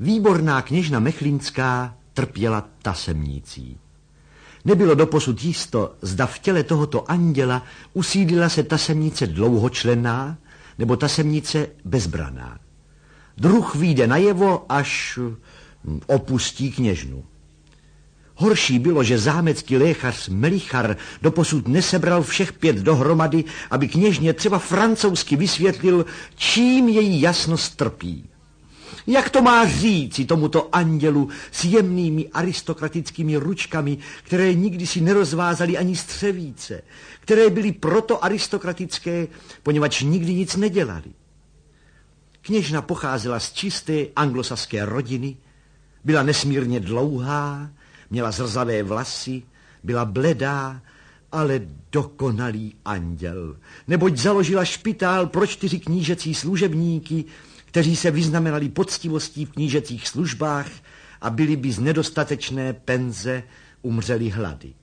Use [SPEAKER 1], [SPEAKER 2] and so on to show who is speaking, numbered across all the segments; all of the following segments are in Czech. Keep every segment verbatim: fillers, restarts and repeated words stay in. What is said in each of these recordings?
[SPEAKER 1] Výborná kněžna Mechlínská trpěla tasemnicí. Nebylo doposud jisto, zda v těle tohoto anděla usídlila se tasemnice dlouhočlenná nebo tasemnice bezbraná. Druh vyjde najevo, až opustí kněžnu. Horší bylo, že zámecký lékař Melichar doposud nesebral všech pět dohromady, aby kněžně třeba francouzsky vysvětlil, čím její jasnost trpí. Jak to má říci tomuto andělu s jemnými aristokratickými ručkami, které nikdy si nerozvázaly ani střevíce, které byly proto aristokratické, poněvadž nikdy nic nedělali. Kněžna pocházela z čisté anglosaské rodiny, byla nesmírně dlouhá, měla zrzavé vlasy, byla bledá, ale dokonalý anděl, neboť založila špitál pro čtyři knížecí služebníky, kteří se vyznamenali poctivostí v knížecích službách a byli by z nedostatečné penze umřeli hlady.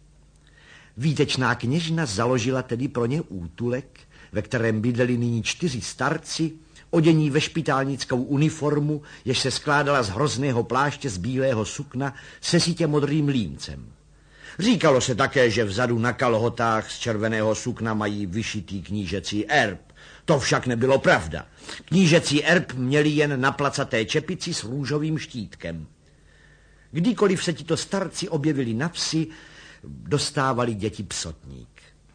[SPEAKER 1] Výtečná kněžna založila tedy pro ně útulek, ve kterém bydleli nyní čtyři starci, odění ve špitálnickou uniformu, jež se skládala z hrozného pláště z bílého sukna se sítě modrým líncem. Říkalo se také, že vzadu na kalhotách z červeného sukna mají vyšitý knížecí erb. To však nebylo pravda. Knížecí erb měli jen na placaté čepici s růžovým štítkem. Kdykoliv se tito starci objevili na vsi, dostávali děti psotník.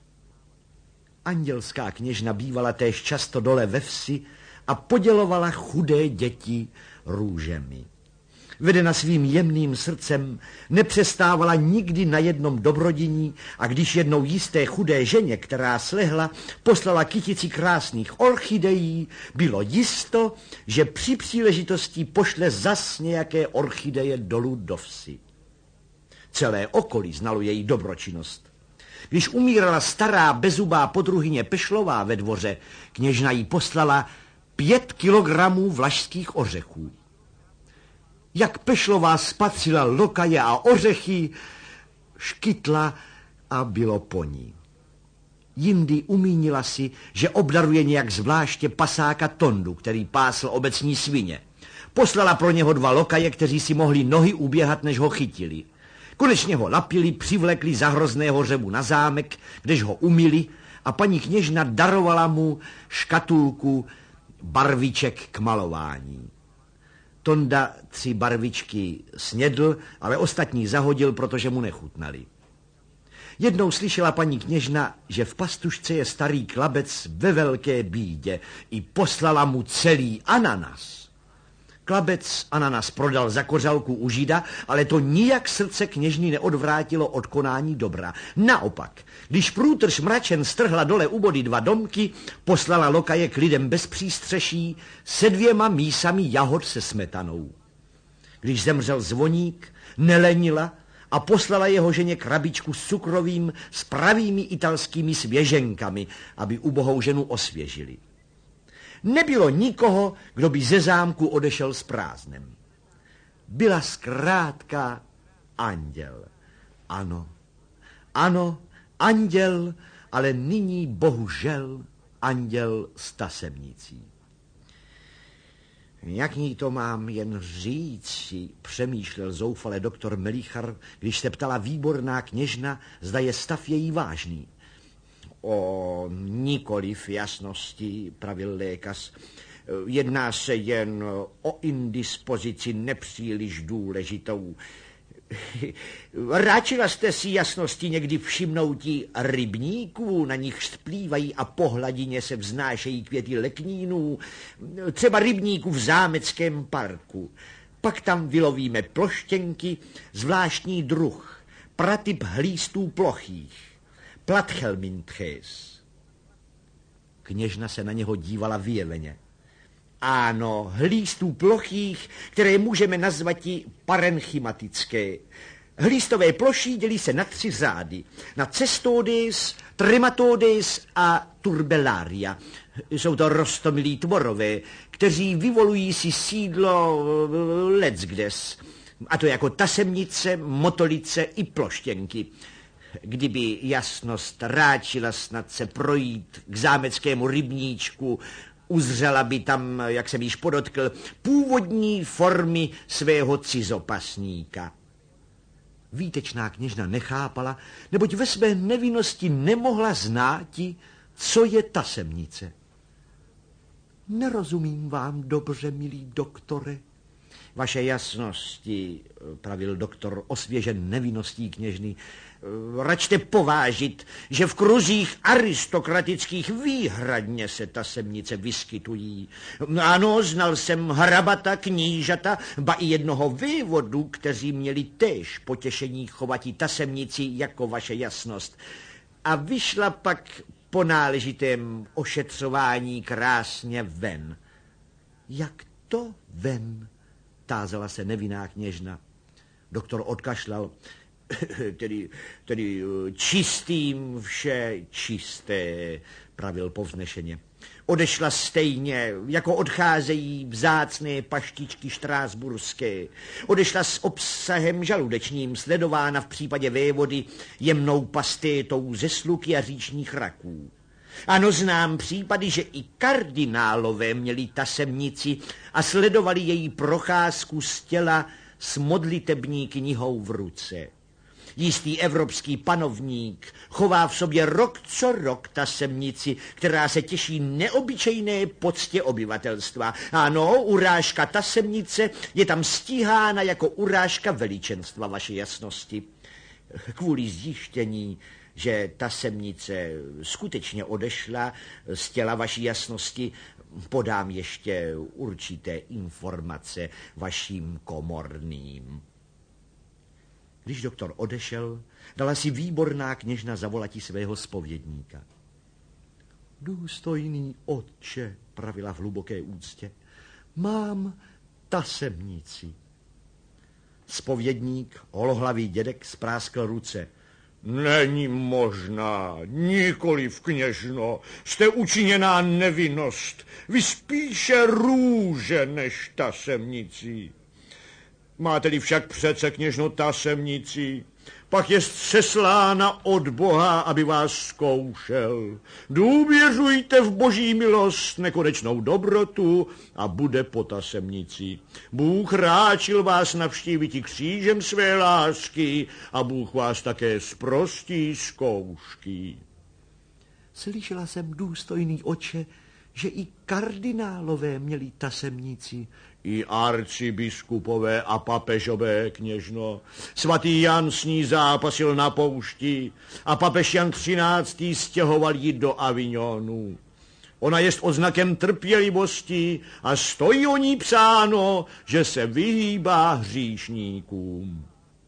[SPEAKER 1] Andělská kněžna bývala též často dole ve vsi a podělovala chudé děti růžemi. Vedena svým jemným srdcem, nepřestávala nikdy na jednom dobrodiní a když jednou jisté chudé ženě, která slehla, poslala kytici krásných orchidejí, bylo jisto, že při příležitosti pošle zas nějaké orchideje dolů do vsi. Celé okolí znalo její dobročinnost. Když umírala stará bezubá podruhyně Pešlová ve dvoře, kněžna jí poslala pět kilogramů vlašských ořechů. Jak Pešlová spatřila lokaje a ořechy, škytla a bylo po ní. Jindy umínila si, že obdaruje nějak zvláště pasáka Tondu, který pásl obecní svině. Poslala pro něho dva lokaje, kteří si mohli nohy uběhat, než ho chytili. Konečně ho lapili, přivlekli za hrozného řevu na zámek, kdež ho umyli a paní kněžna darovala mu škatulku barviček k malování. Tonda tři barvičky snědl, ale ostatní zahodil, protože mu nechutnali. Jednou slyšela paní kněžna, že v pastušce je starý klabec ve velké bídě, i poslala mu celý ananas. Klabec ananas prodal za kořalku u žida, ale to nijak srdce kněžny neodvrátilo od konání dobra. Naopak, když průtrž mračen strhla dole u body dva domky, poslala lokaje k lidem bez přístřeší se dvěma mísami jahod se smetanou. Když zemřel zvoník, nelenila a poslala jeho ženě krabičku s cukrovým s pravými italskými svěženkami, aby ubohou ženu osvěžili. Nebylo nikoho, kdo by ze zámku odešel s prázdnem. Byla zkrátka anděl. Ano, ano, anděl, ale nyní bohužel anděl s tasemnicí. Jak ní to mám jen říci, přemýšlel zoufale doktor Melichar, když se ptala výborná kněžna, zda je stav její vážný. O nikoliv jasnosti, pravil lékař. Jedná se jen o indispozici nepříliš důležitou. Ráčila jste si jasnosti někdy všimnoutí rybníků, na nich splývají a po hladině se vznášejí květy leknínů, třeba rybníků v zámeckém parku. Pak tam vylovíme ploštěnky, zvláštní druh, pratyp hlístů plochých. Platchelmintches. Kněžna se na něho dívala vyjeveně. Ano, hlístů plochých, které můžeme nazvati parenchymatické. Hlístové ploší dělí se na tři řády. Na cestodes, trematodes a turbellaria. Jsou to roztomilí tvorové, kteří vyvolují si sídlo leckdes. A to jako tasemnice, motolice i ploštěnky. Kdyby jasnost ráčila snad se projít k zámeckému rybníčku Uzřela by tam, jak jsem již podotkl, původní formy svého cizopasníka. Výtečná kněžna nechápala, neboť ve své nevinnosti nemohla znáti, co je tasemnice. Nerozumím vám dobře, milý doktore. Vaše jasnosti, pravil doktor, osvěžen nevinností kněžny, račte povážit, že v kruzích aristokratických výhradně se tasemnice vyskytují. Ano, znal jsem hrabata, knížata, ba i jednoho vévodu, kteří měli též potěšení chovatí tasemnici jako vaše jasnost. A vyšla pak po náležitém ošetřování krásně ven. Jak to ven? Tázala se nevinná kněžna. Doktor odkašlal. Tedy, tedy čistým vše čisté, pravil povznešeně. Odešla stejně, jako odcházejí vzácné paštičky štrásburské. Odešla s obsahem žaludečním, sledována v případě vévody jemnou pastétou ze sluky a říčních raků. Ano, znám případy, že i kardinálové měli tasemnici a sledovali její procházku z těla s modlitební knihou v ruce. Jistý evropský panovník chová v sobě rok co rok tasemnici, která se těší neobyčejné poctě obyvatelstva. Ano, urážka tasemnice je tam stíhána jako urážka veličenstva, vaší jasnosti. Kvůli zjištění, že tasemnice skutečně odešla z těla vaší jasnosti, podám ještě určité informace vaším komorným. Když doktor odešel, dala si výborná kněžna zavolati svého zpovědníka. Důstojný otče, pravila v hluboké úctě, mám tasemnici. Zpovědník, holohlavý dědek, spráskl ruce. Není možná, nikoliv kněžno, jste učiněná nevinnost, vy spíše růže než tasemnicí. Máte-li však přece kněžno tasemnicí, pak je seslána od Boha, aby vás zkoušel. Důvěřujte v boží milost, nekonečnou dobrotu a bude po tasemnici. Bůh ráčil vás navštívit i křížem své lásky a Bůh vás také zprostí zkoušky. Slyšela jsem, důstojný otče, že i kardinálové měli tasemnici. I arcibiskupové a papežové, kněžno. Svatý Jan s ní zápasil na poušti a papež Jan třináctý stěhoval ji do Avignonu. Ona jest oznakem trpělivosti a stojí o ní psáno, že se vyhýbá hříšníkům.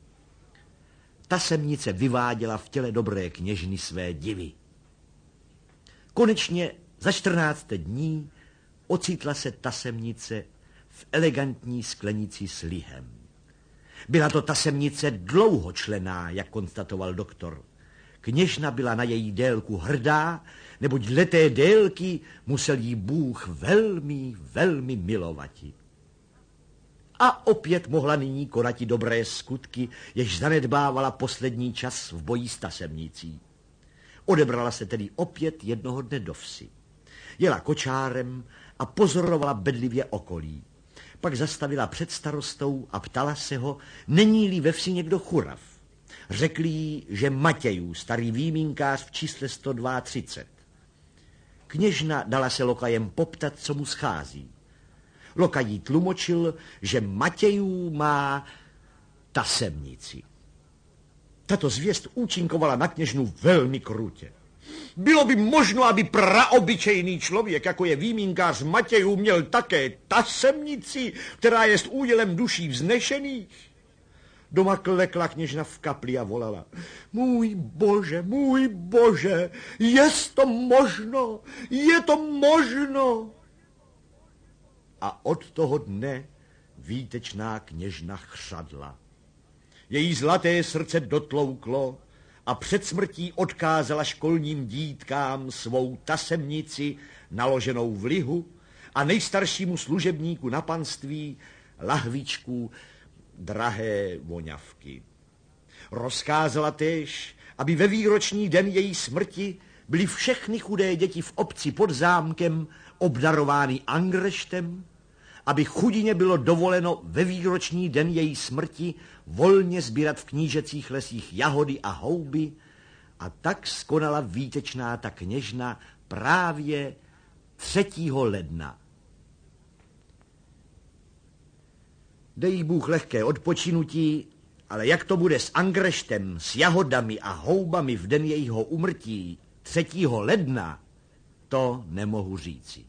[SPEAKER 1] Tasemnice vyváděla v těle dobré kněžny své divy. Konečně za čtrnáct dní ocitla se tasemnice v elegantní sklenici s lihem. Byla to tasemnice dlouhočlenná, jak konstatoval doktor. Kněžna byla na její délku hrdá, neboť dle té délky musel jí Bůh velmi, velmi milovati. A opět mohla nyní konati dobré skutky, jež zanedbávala poslední čas v boji s tasemnicí. Odebrala se tedy opět jednoho dne do vsi. Jela kočárem a pozorovala bedlivě okolí. Pak zastavila před starostou a ptala se ho, není-li ve vsi někdo churav. Řekl jí, že Matějů, starý výmínkář v čísle sto třicet dva. Kněžna dala se lokajem poptat, co mu schází. Lokaj jí tlumočil, že Matějů má tasemnici. Tato zvěst účinkovala na kněžnu velmi krutě. Bylo by možno, aby praobyčejný člověk, jako je výmínkář Matějů, měl také tasemnici, která jest údělem duší vznešených? Doma klekla kněžna v kapli a volala. Můj bože, můj bože, jest to možno, je to možno. A od toho dne výtečná kněžna chřadla. Její zlaté srdce dotlouklo a před smrtí odkázala školním dítkám svou tasemnici naloženou v lihu a nejstaršímu služebníku na panství lahvičku drahé voňavky. Rozkázala též, aby ve výroční den její smrti byly všechny chudé děti v obci pod zámkem obdarovány angreštem, aby chudině bylo dovoleno ve výroční den její smrti volně sbírat v knížecích lesích jahody a houby, a tak skonala výtečná ta kněžna právě třetího ledna. Dej jí Bůh lehké odpočinutí, ale jak to bude s angreštem, s jahodami a houbami v den jejího úmrtí třetího ledna, to nemohu říci.